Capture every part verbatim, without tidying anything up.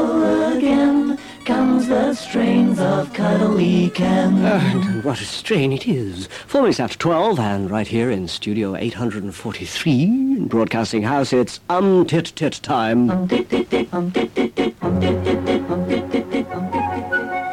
go again. Comes the strains of Cuddly Ken. And what a strain it is. Four minutes after twelve, and right here in Studio eight hundred forty-three, in Broadcasting House, it's um-tit-tit time. Um-tit-tit-tit, um-tit-tit-tit, um-tit-tit-tit, um-tit-tit-tit, um-tit-tit-tit.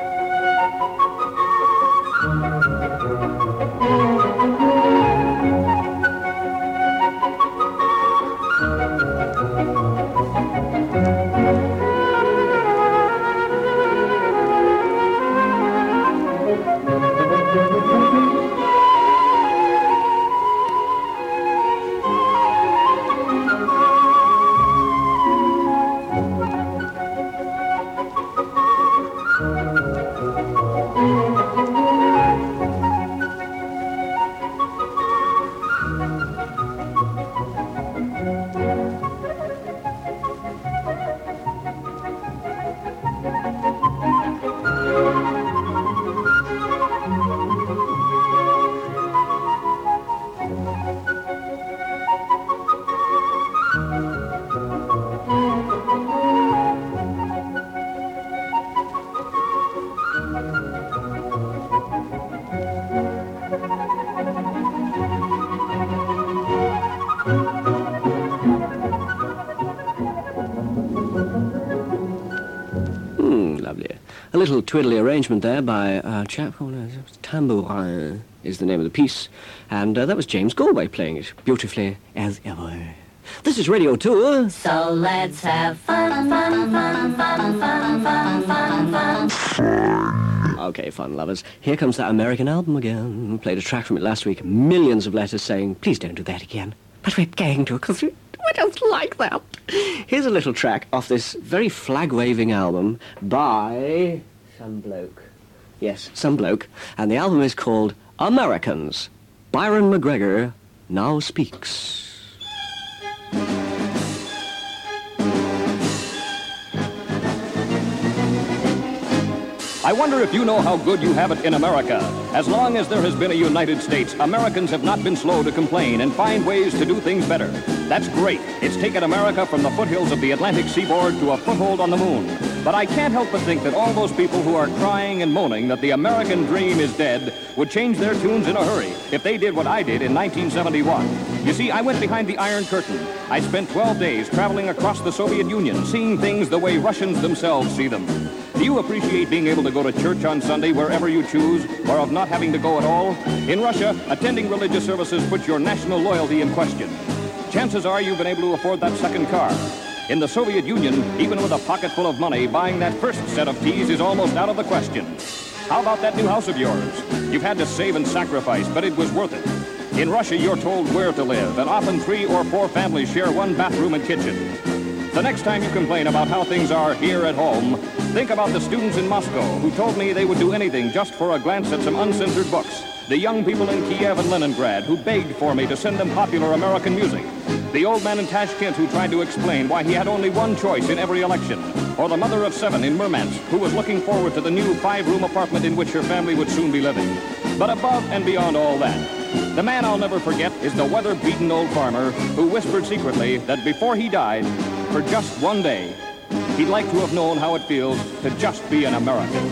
A little twiddly arrangement there by a chap called uh, Tambourin is the name of the piece, and uh, that was James Galway playing it beautifully as ever. This is Radio two. So let's have fun, fun, fun, fun, fun, fun, fun, fun. Okay, fun lovers. Here comes that American album again. We played a track from it last week. Millions of letters saying, please don't do that again. But we're going to, because we, we just like that. Here's a little track off this very flag-waving album by some bloke. Yes, some bloke. And the album is called Americans. Byron McGregor now speaks. I wonder if you know how good you have it in America. As long as there has been a United States, Americans have not been slow to complain and find ways to do things better. That's great. It's taken America from the foothills of the Atlantic seaboard to a foothold on the moon. But I can't help but think that all those people who are crying and moaning that the American dream is dead would change their tunes in a hurry if they did what I did in nineteen seventy-one. You see, I went behind the Iron Curtain. I spent twelve days traveling across the Soviet Union, seeing things the way Russians themselves see them. Do you appreciate being able to go to church on Sunday wherever you choose, or of not having to go at all? In Russia, attending religious services puts your national loyalty in question. Chances are you've been able to afford that second car. In the Soviet Union, even with a pocket full of money, buying that first set of teas is almost out of the question. How about that new house of yours? You've had to save and sacrifice, but it was worth it. In Russia, you're told where to live, and often three or four families share one bathroom and kitchen. The next time you complain about how things are here at home, think about the students in Moscow who told me they would do anything just for a glance at some uncensored books. The young people in Kiev and Leningrad who begged for me to send them popular American music. The old man in Tashkent who tried to explain why he had only one choice in every election. Or the mother of seven in Murmansk who was looking forward to the new five-room apartment in which her family would soon be living. But above and beyond all that, the man I'll never forget is the weather-beaten old farmer who whispered secretly that before he died, for just one day, he'd like to have known how it feels to just be an American.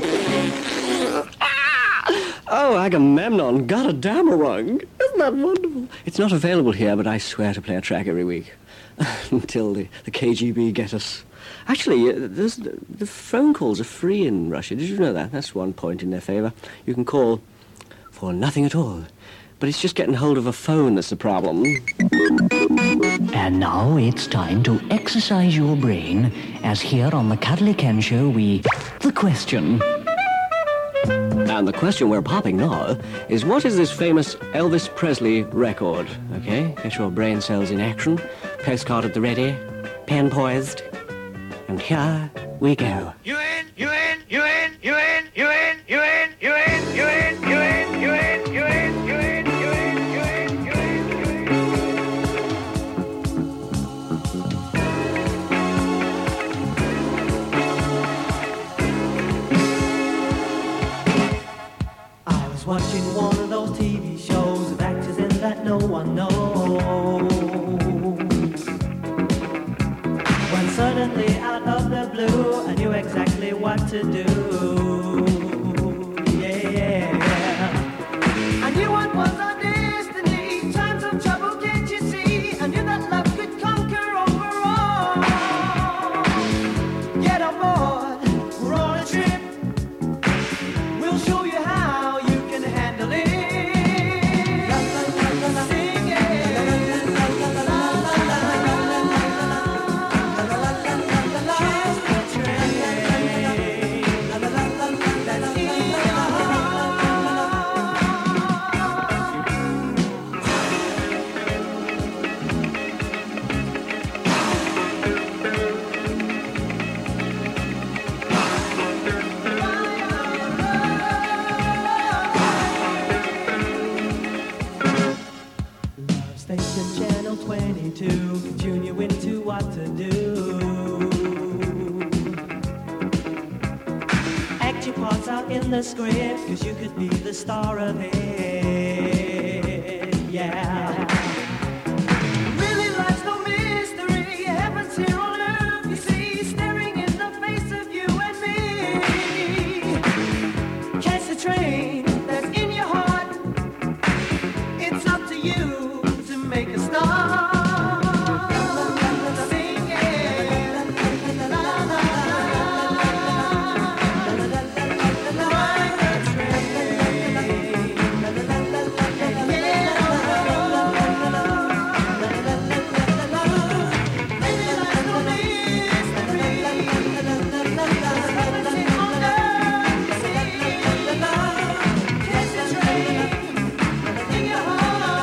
Oh, Agamemnon, got a Damarung. Isn't that wonderful? It's not available here, but I swear to play a track every week. Until the, the K G B get us. Actually, uh, there's, the phone calls are free in Russia. Did you know that? That's one point in their favor. You can call for nothing at all. But it's just getting hold of a phone that's the problem. And now it's time to exercise your brain, as here on the Cuddly Ken Show we... The question. And the question we're popping now is, what is this famous Elvis Presley record? Okay, get your brain cells in action, postcard at the ready, pen poised, and here we go. You in, you in, you in, you in, you in, you in, you in, you in, you in, you in, you in, you in, you in, you in, you in, you in. I was watching one of those T V shows of actors in that no one knows. When suddenly out of the blue to do. Yeah, I knew what was our destiny. Times of trouble, can't you see? I knew that love could conquer over all. Get on board, we're on a trip. We'll show you how you can handle it. Sing it. Station channel twenty-two can tune you into what to do. Act your parts out in the script, cause you could be the star of it. Yeah. Really life's no mystery. Heaven's here on earth, you see, staring in the face of you and me. Catch the train that's in your heart. It's up to you to make a start. Sing it. La, la, la, ride the train. Get on board. Maybe life's no mystery. Heaven's here on earth, you see. Catch the train in your heart.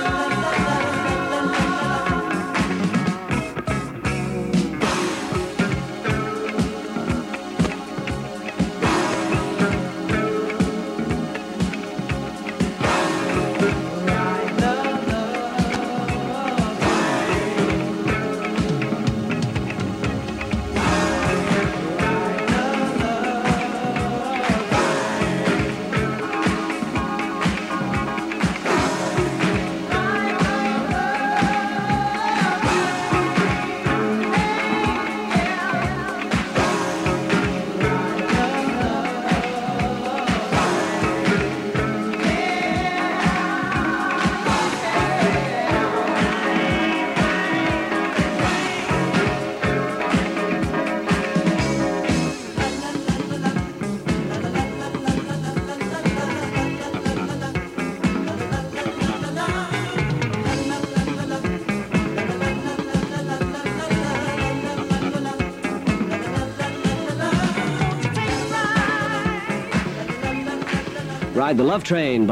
Ride the Love Train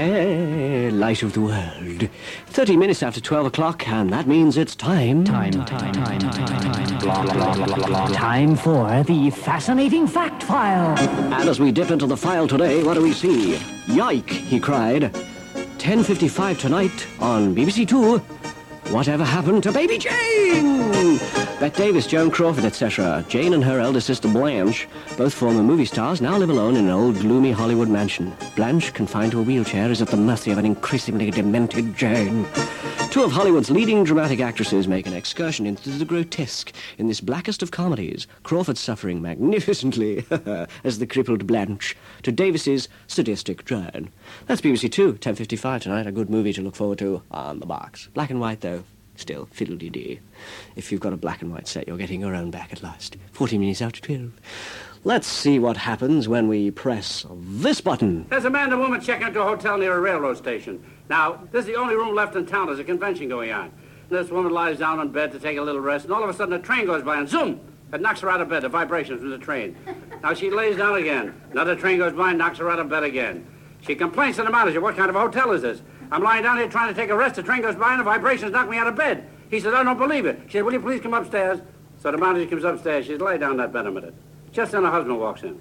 by Light of the World. thirty minutes after twelve o'clock, and that means it's time... Time, time, time, time, time, time. Time for the fascinating fact file. And as we dip into the file today, what do we see? Yike, he cried. ten fifty-five tonight on B B C Two. Whatever happened to Baby Jane? Bette Davis, Joan Crawford, et cetera. Jane and her elder sister Blanche, both former movie stars, now live alone in an old, gloomy Hollywood mansion. Blanche, confined to a wheelchair, is at the mercy of an increasingly demented Jane. Two of Hollywood's leading dramatic actresses make an excursion into the grotesque in this blackest of comedies. Crawford suffering magnificently as the crippled Blanche to Davis's sadistic Jane. That's B B C Two, ten fifty-five tonight. A good movie to look forward to on the box. Black and white, though. Still, fiddle-dee-dee. If you've got a black and white set, you're getting your own back at last. Forty minutes after twelve. Let's see what happens when we press this button. There's a man and a woman checking into a hotel near a railroad station. Now, this is the only room left in town. There's a convention going on. This woman lies down on bed to take a little rest, and all of a sudden a train goes by, and zoom! It knocks her out of bed, the vibration from the train. Now she lays down again. Another train goes by and knocks her out of bed again. She complains to the manager, what kind of a hotel is this? I'm lying down here trying to take a rest. The train goes by and the vibrations knock me out of bed. He said, I don't believe it. She said, will you please come upstairs? So the manager comes upstairs. She said, lay down in that bed a minute. Just then her husband walks in.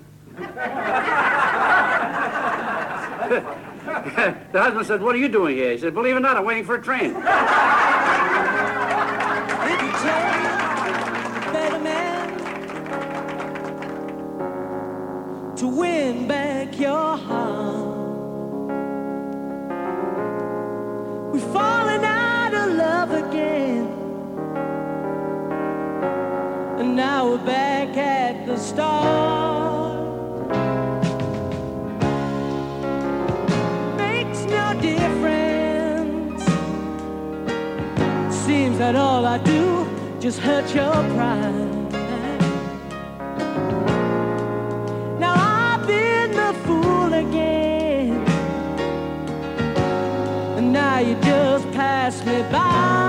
The husband said, what are you doing here? He said, believe it or not, I'm waiting for a train. Better man to win back your heart. We've fallen out of love again, and now we're back at the start. I do just hurt your pride. Now I've been the fool again, and now you just pass me by.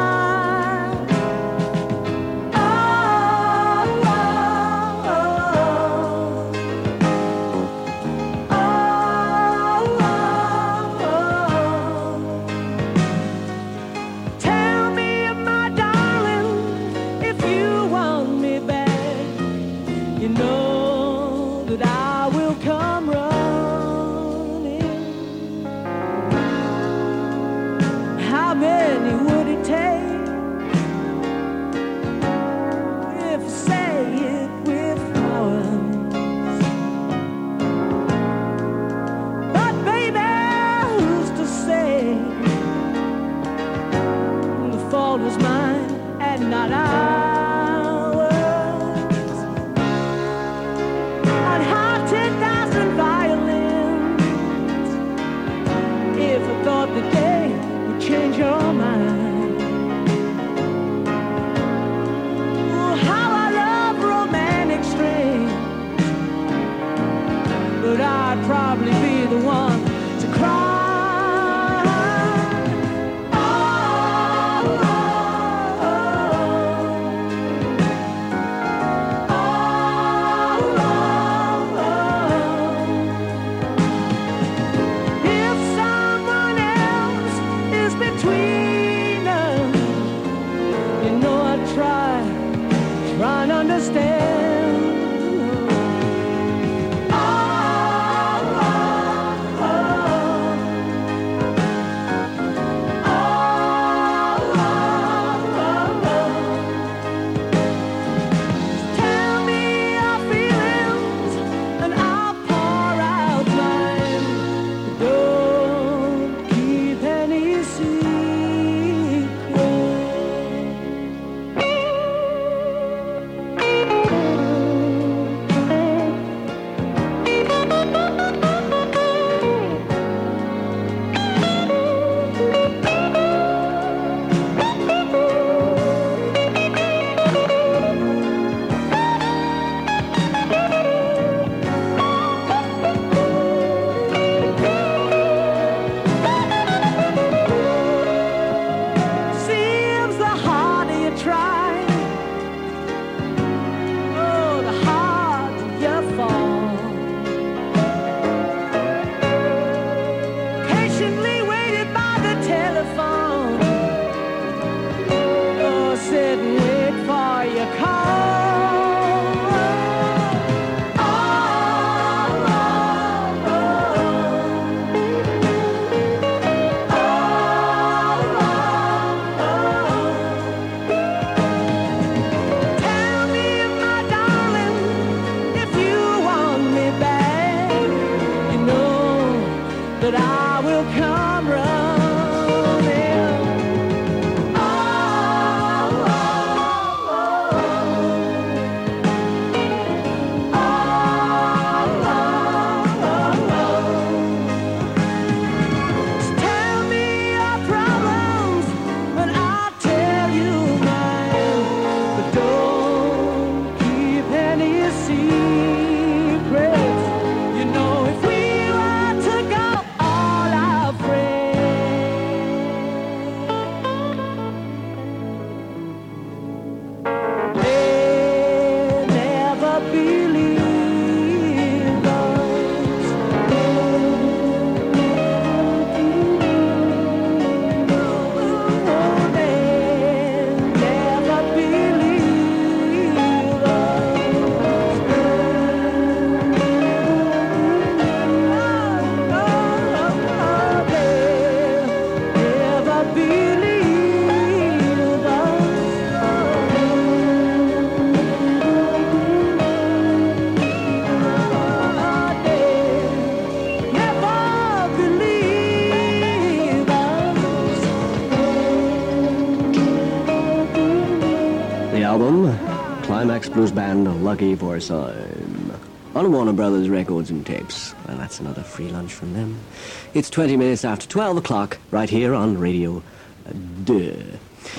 Climax Blues Band, Lucky for Time. On Warner Brothers Records and Tapes. Well, that's another free lunch from them. It's twenty minutes after twelve o'clock, right here on Radio Deux.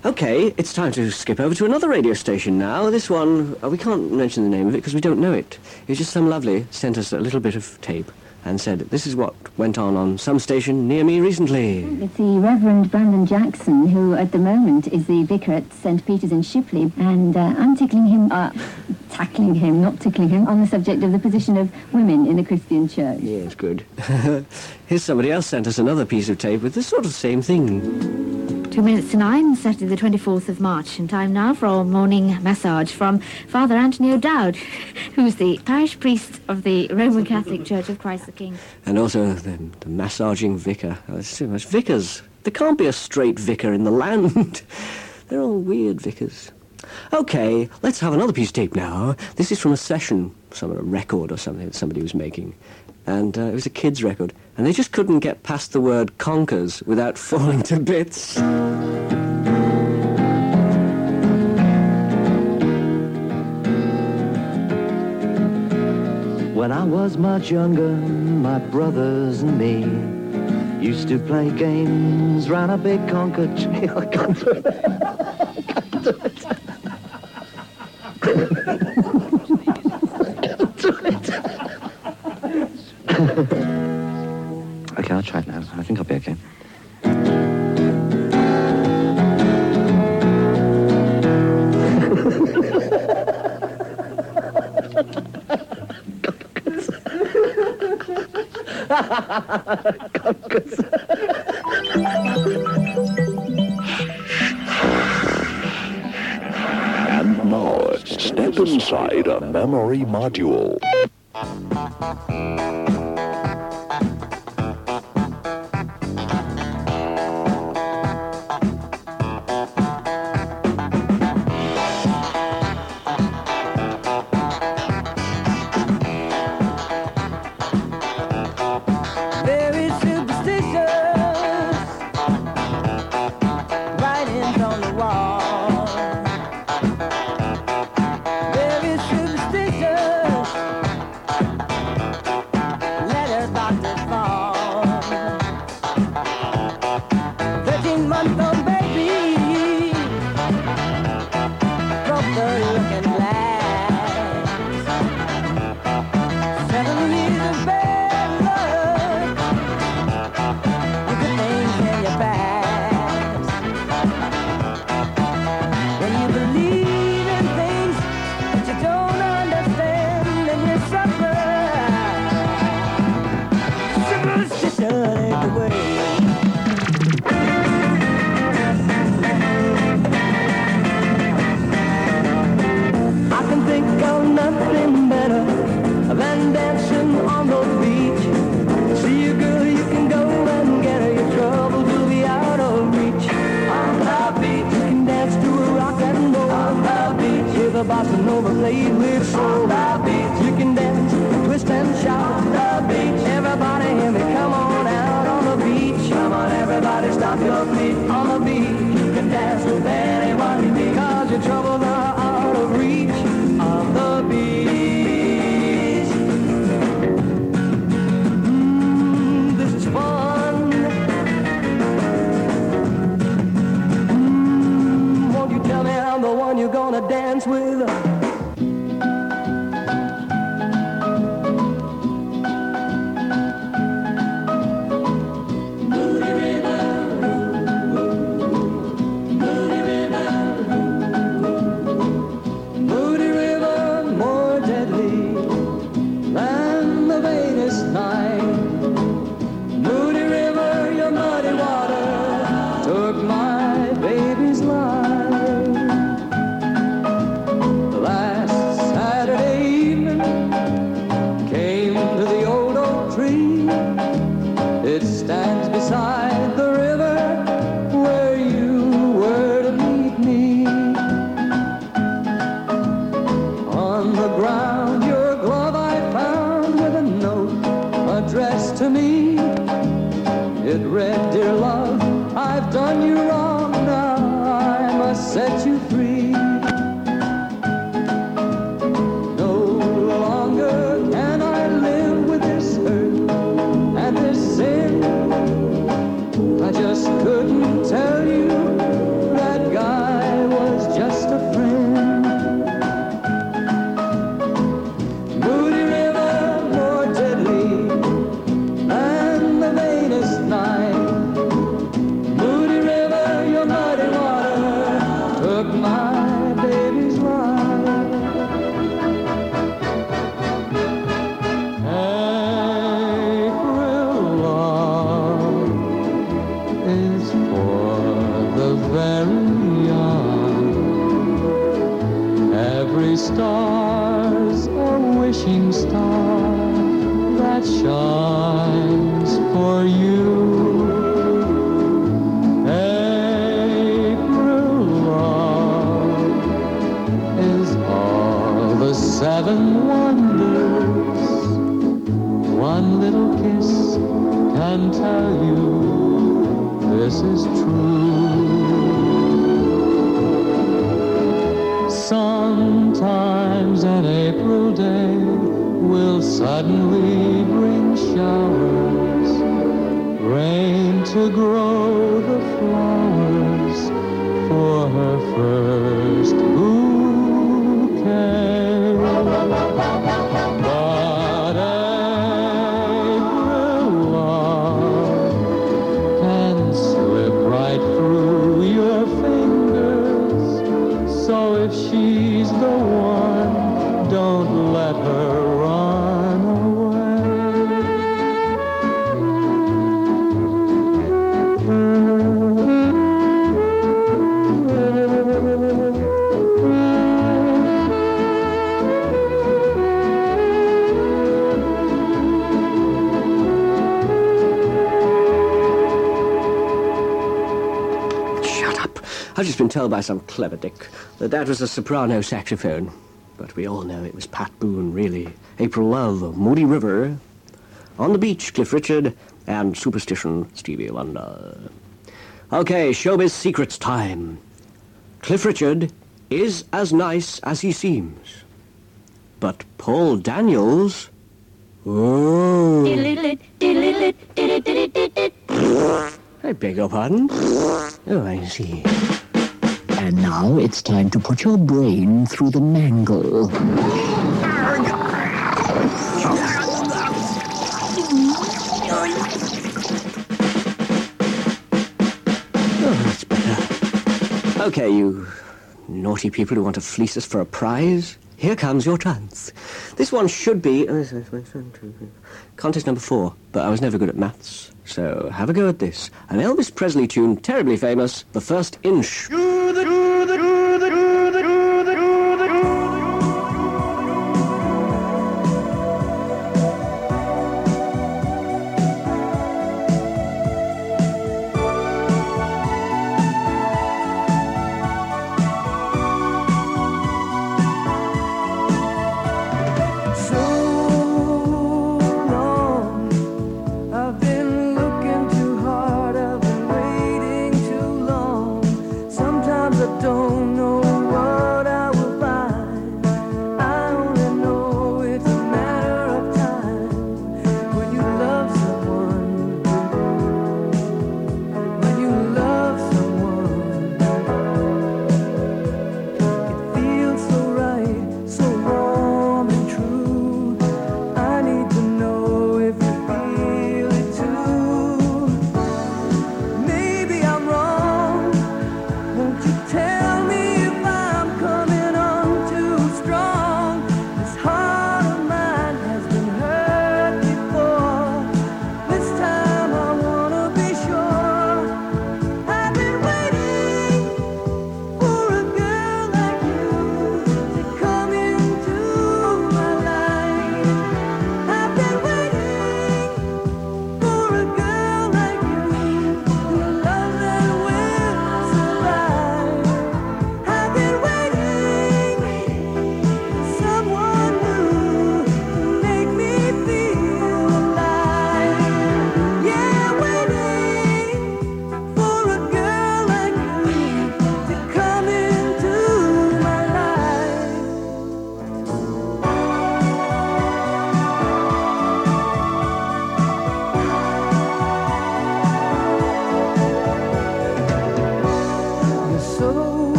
Okay, it's time to skip over to another radio station now. This one, uh, we can't mention the name of it because we don't know it. It's just some lovely sent us a little bit of tape and said, this is what went on on some station near me recently. It's the Reverend Brandon Jackson, who at the moment is the vicar at Saint Peter's in Shipley, and uh, I'm tickling him, uh, tackling him, not tickling him, on the subject of the position of women in the Christian church. Yes, good. Here's somebody else sent us another piece of tape with the sort of same thing. Two minutes to nine, Saturday the twenty-fourth of March, and time now for our morning massage from Father Anthony O'Dowd, who's the parish priest of the Roman Catholic Church of Christ the King. And also the, the massaging vicar. Oh, there's too much vicars. There can't be a straight vicar in the land. They're all weird vicars. Okay, let's have another piece of tape now. This is from a session, some a record or something that somebody was making. And uh, it was a kid's record. And they just couldn't get past the word conkers without falling to bits. When I was much younger, my brothers and me used to play games round a big conker tree. I can't do it. I can't do it. Okay, I'll try it now. I think I'll be okay. And now, step inside a memory module. Very superstitious writings on the wall. Very superstitious letters about to fall. Thirteen month old baby broke the looking glass. Seven years of bad luck. Good things in your past. When you believe in things that you don't understand, then you suffer. Superstition ain't the way. I can think of nothing better than dancing on the beach. See a girl, you can go and get her. Your troubles will be out of reach. On the beach, you can dance to a rock and roll. On the beach, with a bossa nova played with soul. On the beach, you can dance, twist and shout. On the beach, everybody hear me, come on out on the beach. Come on, everybody, stop your feet. On the beach, you can dance with anyone you need. 'Cause your troubles are out of reach. On the beach. Mm, this is fun. Mm, won't you tell me I'm the one you're gonna dance with? Moody River, more deadly than the vainest night. Moody River, your muddy water took my baby's life. Last Saturday evening, came to the old oak tree. It stands beside the river where you were to meet me. On the ground, your glove I found with a note addressed to me. It read, "Dear love, I've done you wrong, now I must set you free. No longer can I live with this hurt and this sin. I just couldn't tell you that God wishing star that shines for you. April love is all the seven wonders. One little kiss can tell you this is true. Sometimes an April day will suddenly bring showers, rain to grow the flowers for her first bouquet. But April love can slip right through your fingers. So if she's the one, don't let her run I've just been told by some clever dick that that was a soprano saxophone. But we all know it was Pat Boone, really. April Love, Moody River, On the Beach, Cliff Richard, and Superstition, Stevie Wonder. Okay, Showbiz Secrets time. Cliff Richard is as nice as he seems. But Paul Daniels... Oh. I beg your pardon? Oh, I see. And now it's time to put your brain through the mangle. Oh, that's better. Okay, you naughty people who want to fleece us for a prize, here comes your chance. This one should be... contest number four, but I was never good at maths, so have a go at this. An Elvis Presley tune, terribly famous, The First Inch. Sometimes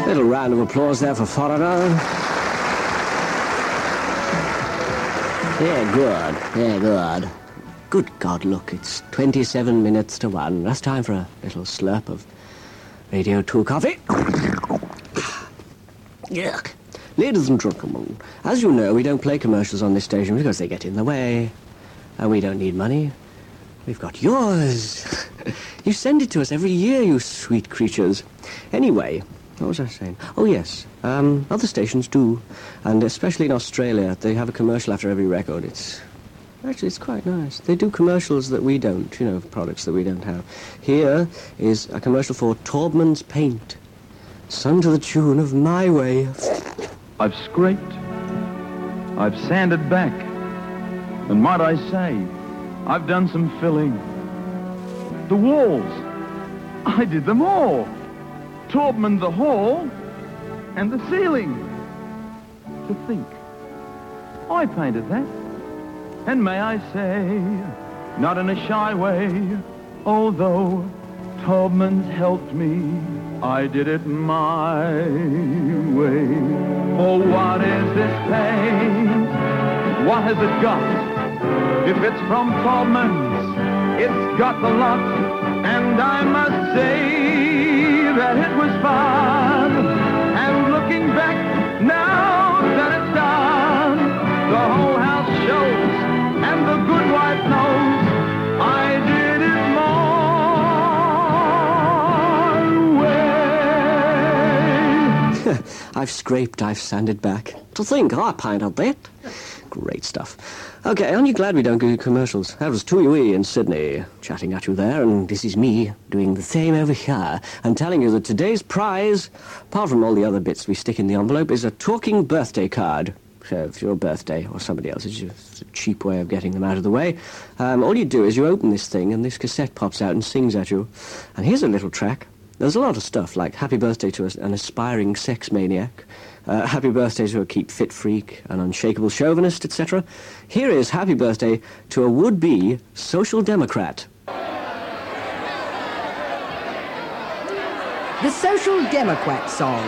Little round of applause there for Foreigner. Yeah, good. Yeah, good. Good God, look, it's twenty-seven minutes to one. That's time for a little slurp of Radio two coffee. Yuck. Ladies and gentlemen, as you know, we don't play commercials on this station because they get in the way. And we don't need money. We've got yours. You send it to us every year, you sweet creatures. Anyway, what was I saying? Oh, yes. Um, other stations do. And especially in Australia, they have a commercial after every record. It's... Actually, it's quite nice. They do commercials that we don't, you know, products that we don't have. Here is a commercial for Taubman's Paint. Sung to the tune of My Way. I've scraped. I've sanded back. And might I say, I've done some filling. The walls, I did them all. Taubman the hall and the ceiling. To think, I painted that. And may I say, not in a shy way, although Taubman's helped me, I did it my way. Oh, what is this paint? What has it got? If it's from Taubman's, it's got the lot. And I must say that it was fun. And looking back, now that it's done, the whole house shows. And the good wife knows I did it my way. I've scraped, I've sanded back. To think, I painted that. Great stuff. Okay, aren't you glad we don't do commercials? That was Tui in Sydney, chatting at you there, and this is me doing the same over here, and telling you that today's prize, apart from all the other bits we stick in the envelope, is a talking birthday card. So if your birthday or somebody else's, it's a cheap way of getting them out of the way. Um, all you do is you open this thing and this cassette pops out and sings at you. And here's a little track. There's a lot of stuff like Happy Birthday to an aspiring sex maniac, uh, Happy Birthday to a keep fit freak, an unshakable chauvinist, et cetera. Here is Happy Birthday to a would-be social democrat. The Social Democrat song.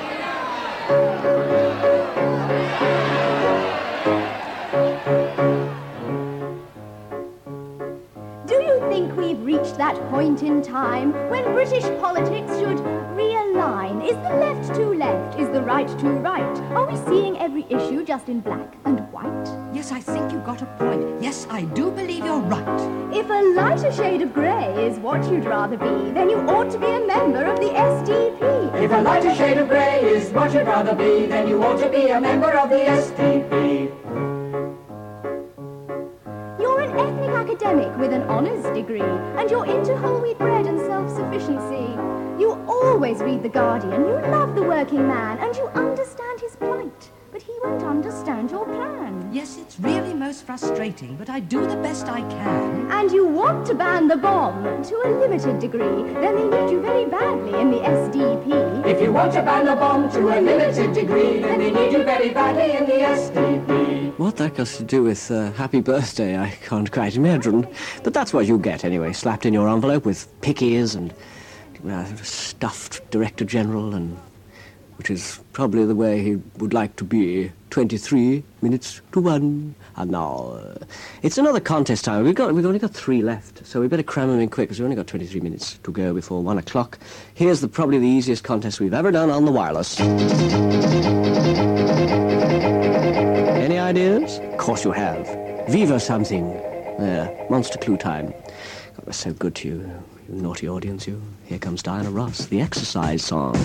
We've reached that point in time when British politics should realign. Is the left too left? Is the right too right? Are we seeing every issue just in black and white? Yes, I think you've got a point. Yes, I do believe you're right. If a lighter shade of grey is what you'd rather be, then you ought to be a member of the S D P. If a lighter shade of grey is what you'd rather be, then you ought to be a member of the S D P. Academic with an honours degree, and you're into whole wheat bread and self-sufficiency. You always read The Guardian, you love the working man, and you understand his plight, but he won't understand your plan. Yes, it's really most frustrating, but I do the best I can. And you want to ban the bomb to a limited degree, then they need you very badly in the S D P. If you want to ban the bomb to a limited degree, then they need you very badly in the S D P. What that got to do with uh, Happy Birthday, I can't quite imagine. But that's what you get anyway, slapped in your envelope with pickies and uh, stuffed Director General, and which is probably the way he would like to be. twenty-three minutes to one. And now, uh, it's another contest time. We've got, we've only got three left, so we better cram them in quick, because we've only got twenty-three minutes to go before one o'clock. Here's the probably the easiest contest we've ever done on the wireless. Any ideas? Of course you have. Viva something. There, Monster Clue time. God, we're so good to you, you naughty audience, you. Here comes Diana Ross, the exercise song.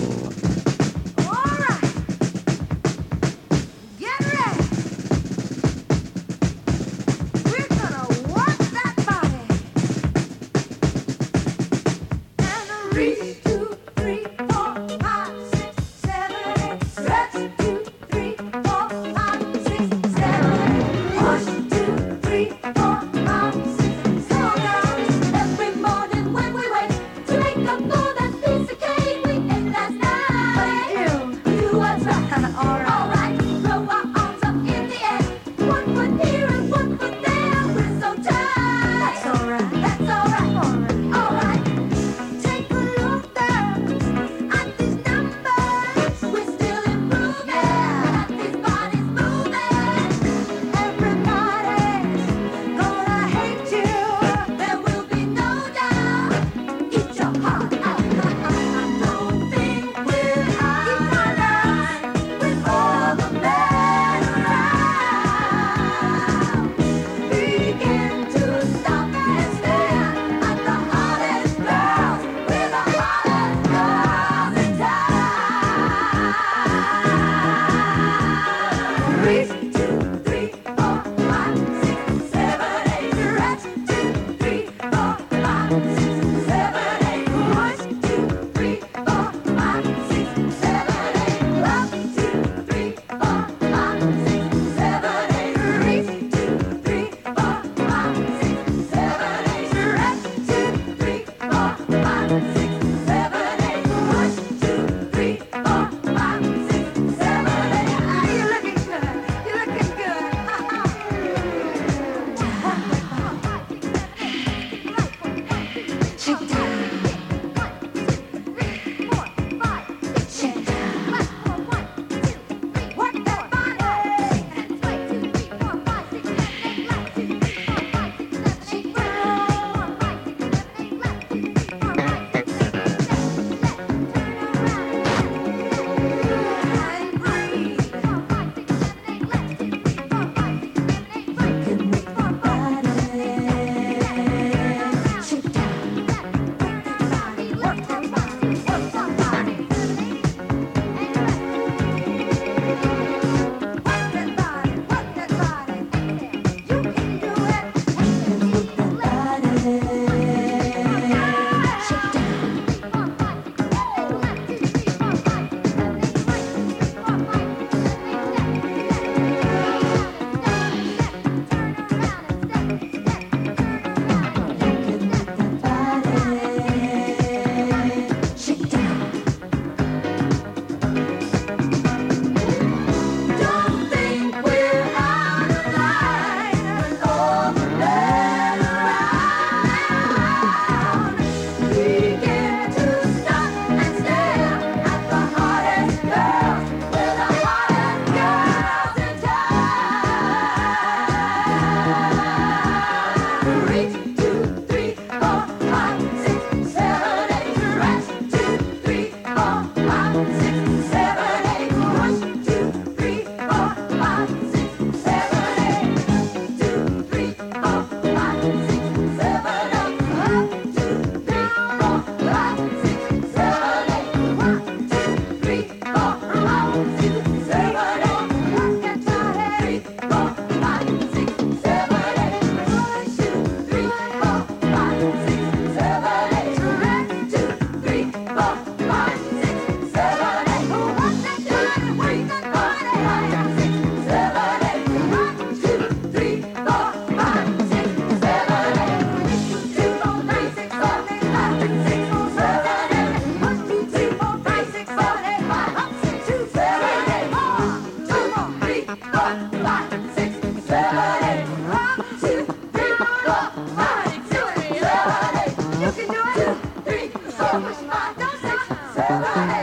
Every morning when we wake to make up for that piece of cake we ate last night.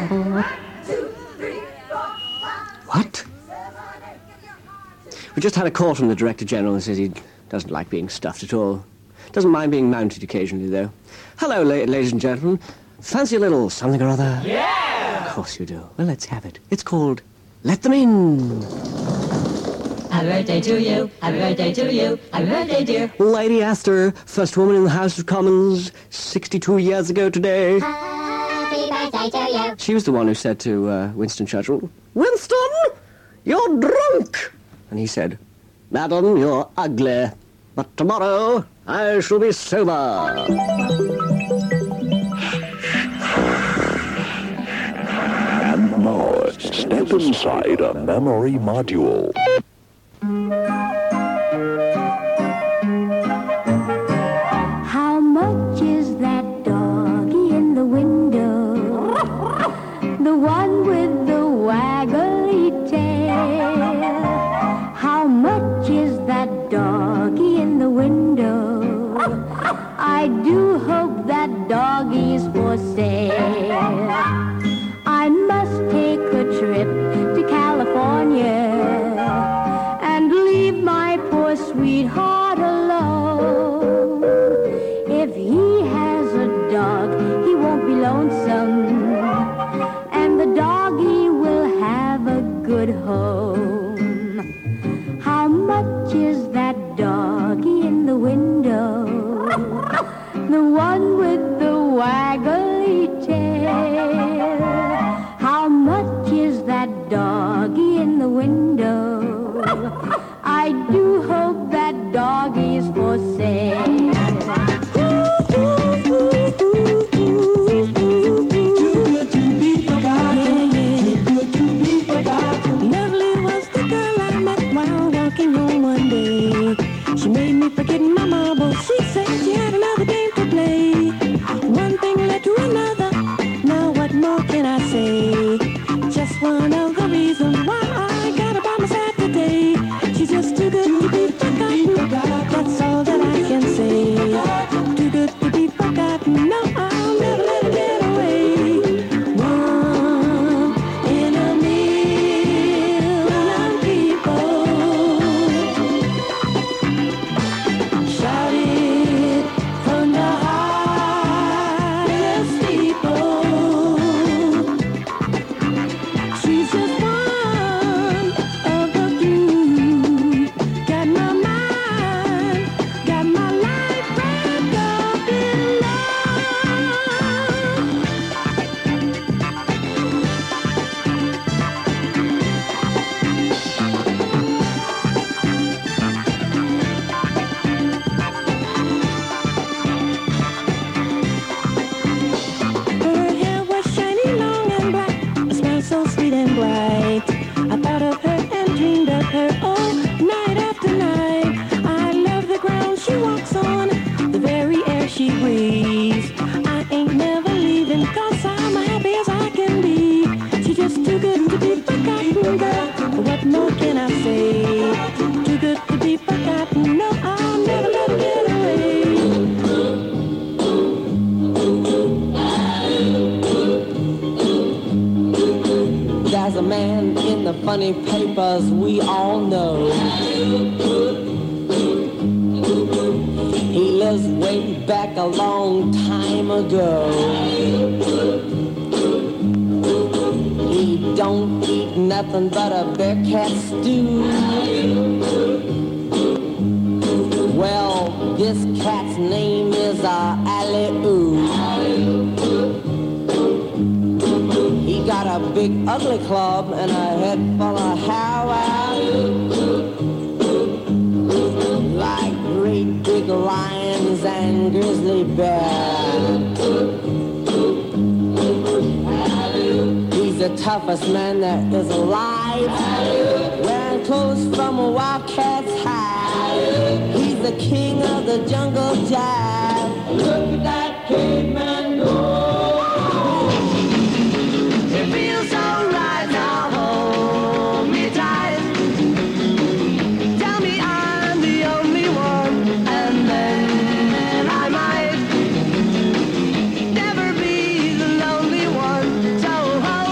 What? We just had a call from the Director General and says he doesn't like being stuffed at all. Doesn't mind being mounted occasionally, though. Hello, la ladies and gentlemen. Fancy a little something or other? Yeah! Of course you do. Well, let's have it. It's called Let Them In. Happy birthday to you, happy birthday to you, happy birthday, dear. Lady Astor, first woman in the House of Commons, sixty-two years ago today. Happy birthday to you. She was the one who said to uh, Winston Churchill, Winston, you're drunk. And he said, Madam, you're ugly, but tomorrow I shall be sober. And now, step inside a memory module. How much is that doggy in the window? The one with the waggly tail. How much is that doggy in the window? I do hope that doggy's for sale. I must take a trip to California and leave my poor sweetheart alone. If he has a dog, he won't be lonesome, and the doggy will have a good home. How much is that doggy in the window? The one with the waggly tail. How much is that doggy in the window? I do hope that doggy's for sale. Lovely was the girl I met while walking home one day. She made me forget my marbles. She said she had another game to play. One thing led to another. Now what more can I say? Just one of the reasons why I got her by my side today. She's just too good to be forgotten. That's all that I can say. Too good to be forgotten. No, I'll never let her get away. One in a million people shout it from the highest steeple. She's just one of the few. Got my mind, got my life wrapped up in love. Her hair was shiny, long and black, a smile so sweet and bright. I thought of her and dreamed of her all night after night. I love the ground she walks on, the very air she breathes. I ain't never leaving, cause I'm happy as I can be. She's just too good to be forgotten, girl. What more can I say? Too good to be forgotten, no, I'll never let her get away. There's a man in the funny papers we all know. He lives way back a long time ago. He don't eat nothing but a bear cat stew. Well, this cat's name is uh, Alley-Oo. He got a big ugly club and a head full of hair, like great big lions and grizzly bears. He's the toughest man that is alive, wearing clothes from a wildcat's hide. He's the king of the jungle jive. Look at that caveman go. It feels so right now, hold me tight. Tell me I'm the only one, and then I might never be the lonely one. So hold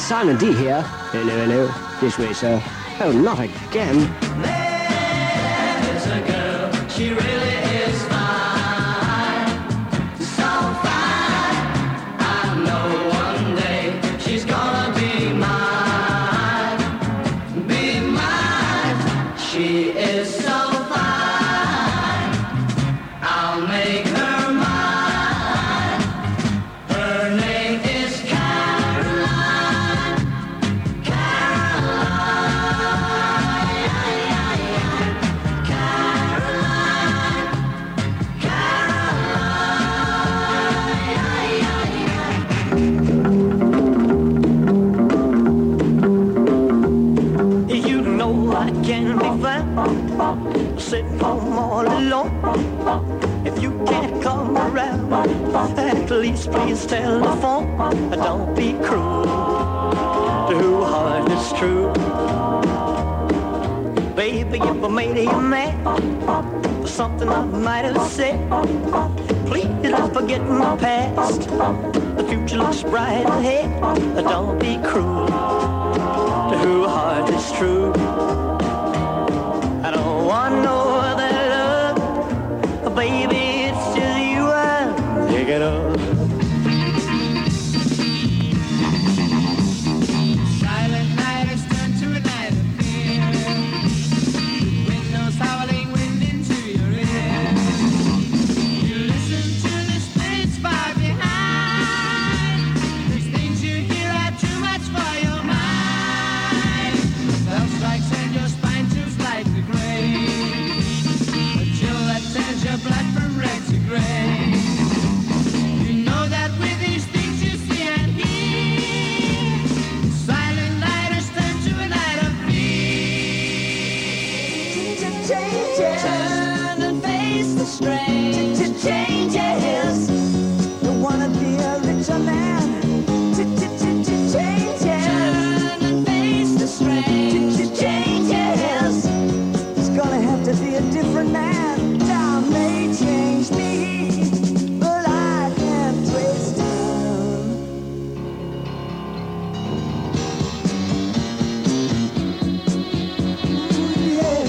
Simon D here. Hello, hello. This way, sir. Oh, not again. There's a girl, she really is fine. So fine. I know one day she's gonna be mine. Be mine. She is so fine. I'll make her mine. Her name is Caroline. You know I can be found sitting home all alone. If you can't come around, at least please tell the phone. Don't be cruel to who heart is true. Baby, if I made you mad for something I might have said, please don't forget my past. The future looks bright ahead. Don't be cruel to who heart is true. I don't want no other love, baby, it's just you I'm thinking of. Silent night has turned to a night of fear. Windows howling wind into your ear. You listen to the spirits far behind. These things you hear are too much for your mind. Bell strikes and your spine chills like the grave. A chill that turns your blood from red to gray. You know that with these things you see and hear, silent night has turned to a night of fear. Turn and face the strain. To changes. Don't wanna be a richer man. To changes. Turn and face the strain. To changes. It's gonna have to be a different man. Time may change me, but I can't trace time. Yeah.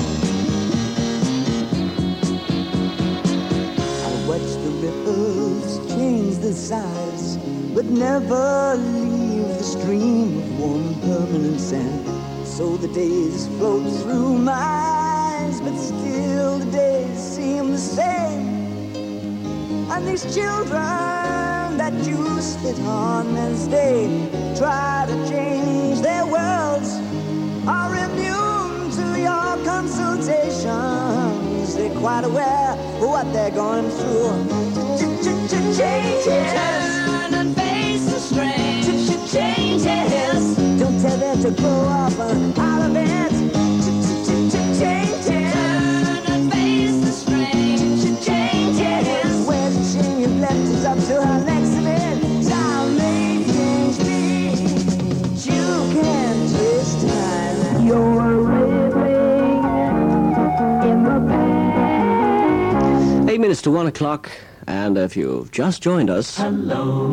I watch the ripples change the size, but never leave the stream of warm permanent sand. So the days float through my eyes, but still the days seem the same. And these children that you spit on as they try to change their worlds are immune to your consultations. They're quite aware of what they're going through. Changes. Turn and face the strain. Changes. Don't tell them to grow up out of it. Changes. Turn and face the strain. Changes. Where's the chain you've left? It's up to her next minute. Time may change me, but you can't twist time. You're living in the past. Eight minutes to one o'clock, and if you've just joined us, hello.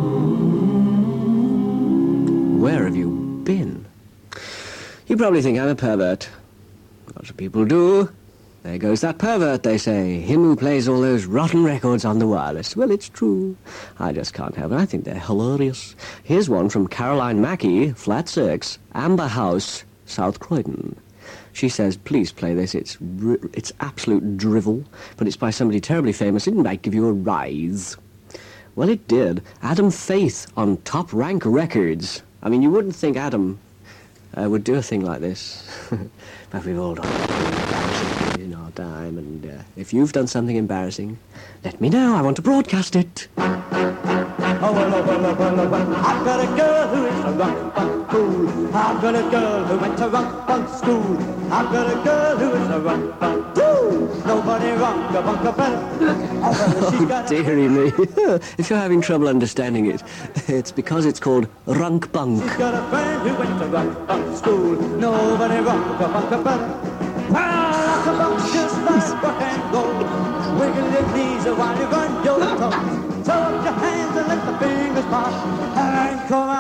Where have you been? You probably think I'm a pervert. Lots of people do. There goes that pervert, they say. Him who plays all those rotten records on the wireless. Well, it's true. I just can't help it. I think they're hilarious. Here's one from Caroline Mackey, Flat Six, Amber House, South Croydon. She says, please play this. It's r- it's absolute drivel, but it's by somebody terribly famous. It might give you a rise. Well, it did. Adam Faith on Top Rank Records. I mean, you wouldn't think Adam uh, would do a thing like this. But we've all done it in our time, and uh, if you've done something embarrassing, let me know. I want to broadcast it. Oh, well, oh, well, oh, well, oh, well. I've got a girl who is a rock bunk fool. I've got a girl who went to rock bunk school. I've got a girl who is a rock bunk fool. Nobody rock a bunk a better. Oh, well, she's got Oh, dearie me. If you're having trouble understanding it, it's because it's called Runk Bunk. She's got a friend who went to rock bunk school. Nobody rock a bunk a better. Rock a bunk just like rock and roll. Wiggle your knees while you run your toes. Throw up your hands and let the fingers pop. And come out of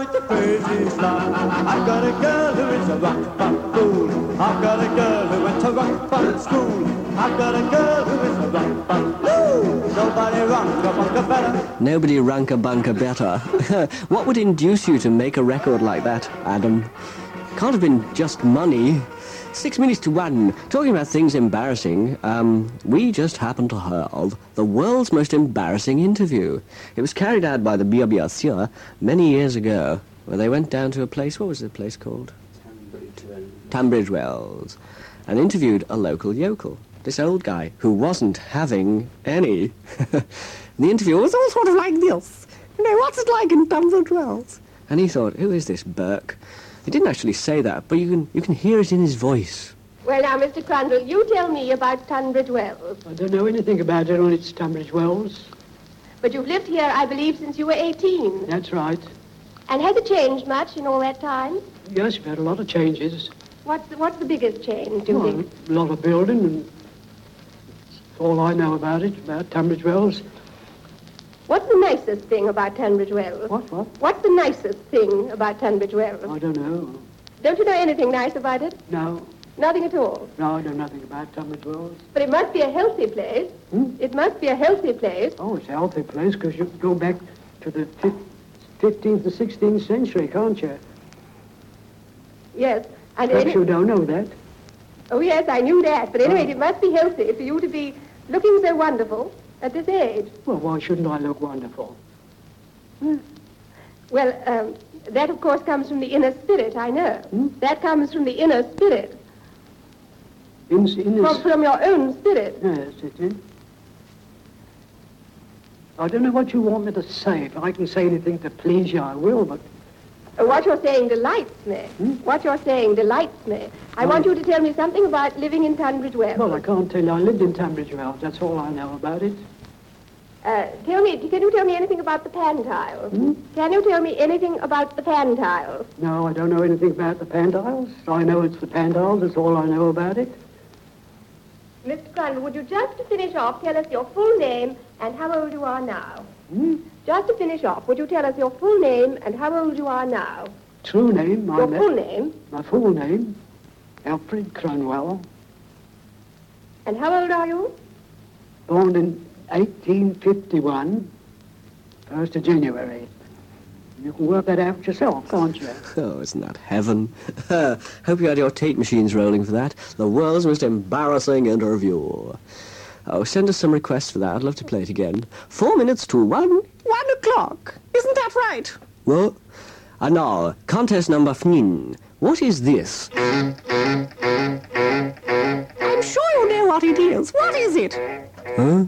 with a crazy smile. I've got a girl who is a rock band fool. I've got a girl who went to rock band school. I've got a girl who is a rock band fool. Nobody rank a bunker better. Nobody rank a bunker better. What would induce you to make a record like that, Adam? Can't have been just money. Six minutes to one. Talking about things embarrassing, um, we just happened to have the world's most embarrassing interview. It was carried out by the B B C many years ago, where they went down to a place, what was the place called? Tunbridge Wells, and interviewed a local yokel, this old guy, who wasn't having any. The interview was all sort of like this. You know, what's it like in Tunbridge Wells? And he thought, who is this Burke? He didn't actually say that, but you can you can hear it in his voice. Well, now, Mister Crandall, you tell me about Tunbridge Wells. I don't know anything about it, only it's Tunbridge Wells. But you've lived here, I believe, since you were eighteen. That's right. And has it changed much in all that time? Yes, we've had a lot of changes. What's the, what's the biggest change, do you Well, think? a lot of building, and that's all I know about it, about Tunbridge Wells. What's the nicest thing about Tunbridge Wells? What, what? What's the nicest thing about Tunbridge Wells? I don't know. Don't you know anything nice about it? No. Nothing at all. No, I know nothing about Tunbridge Wells. But it must be a healthy place. Hmm? It must be a healthy place. Oh, it's a healthy place, because you can go back to the fifteenth and sixteenth century, can't you? Yes. And Perhaps any- you don't know that. Oh, yes, I knew that. But anyway, Oh. it must be healthy for you to be looking so wonderful at this age. Well, why shouldn't I look wonderful? Well, um, that, of course, comes from the inner spirit, I know. That comes from the inner spirit. In, in From, from your own spirit. Yes, it is. I don't know what you want me to say. If I can say anything to please you, I will, but... Uh, What you're saying delights me. What you're saying delights me. I Oh. want you to tell me something about living in Tunbridge Wells. Well, I can't tell you. I lived in Tunbridge Wells. That's all I know about it. Uh, tell me, can you tell me anything about the Pantiles? Can you tell me anything about the Pantiles? No, I don't know anything about the Pantiles. I know it's the Pantiles. That's all I know about it. Mister Crandall, would you just to finish off tell us your full name and how old you are now? Just to finish off, would you tell us your full name and how old you are now? True name, my Your na- full name My full name, Alfred Cronwell, and how old are you? born in eighteen fifty-one, first of January. You can work that out yourself, can't you? Oh, isn't that heaven? Hope you had your tape machines rolling for that. The world's most embarrassing interview. Oh, send us some requests for that. I'd love to play it again. Four minutes to one. One o'clock. Isn't that right? What? And now, contest number fifteen. What is this? I'm sure you know what it is. What is it? Huh?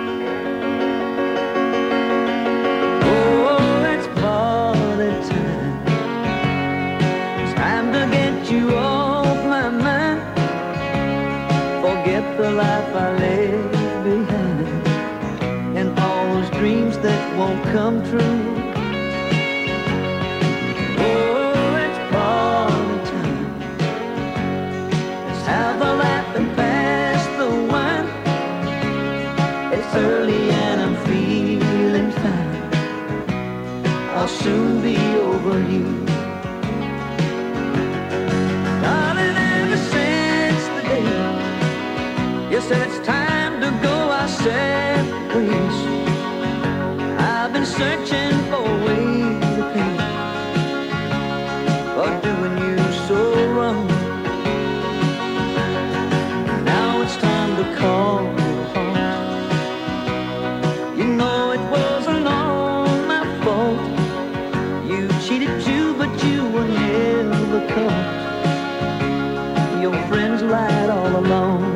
Oh, it's party time. It's time to get you off my mind. Forget the life I left behind and all those dreams that won't come true. Oh, it's party time. Let's have a laugh and pass the wine. It's early and I'm feeling fine. I'll soon be over you. Darling, ever since the day you said it's time to go our separate ways, I've been searching for a way to pay for doing you so wrong. Now it's time to call your heart. You know it wasn't all my fault. You cheated too, but you were never caught. Your friends lied all along.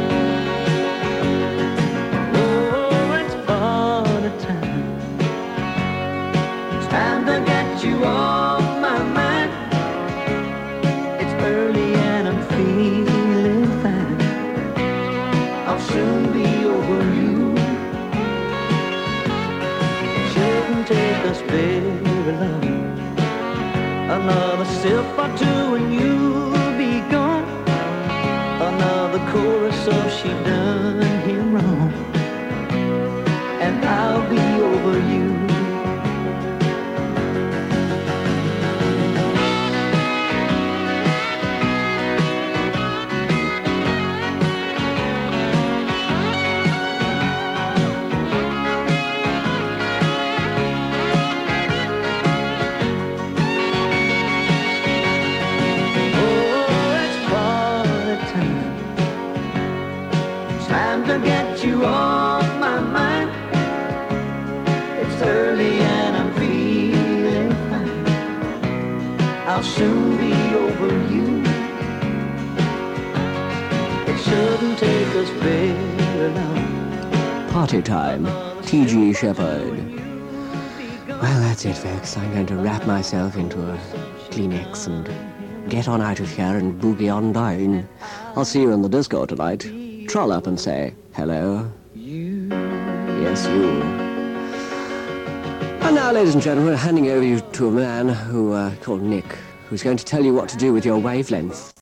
Oh, it's party time. It's time to get you off my mind. It's early and I'm feeling fine. I'll soon be over you. It shouldn't take us very long. Another sip or two and you'll be gone. Another chorus of she done him wrong, and I'll be over you. to get you off my mind. It's early and I'm feeling fine. I'll soon be over you. It shouldn't take us very long. Party time. T G Shepherd. Well, that's it, folks. I'm going to wrap myself into a Kleenex and get on out of here and boogie on down. I'll see you in the disco tonight. Troll up and say, hello. You. Yes, you. And now, ladies and gentlemen, we're handing over you to a man who uh, called Nick, who's going to tell you what to do with your wavelength.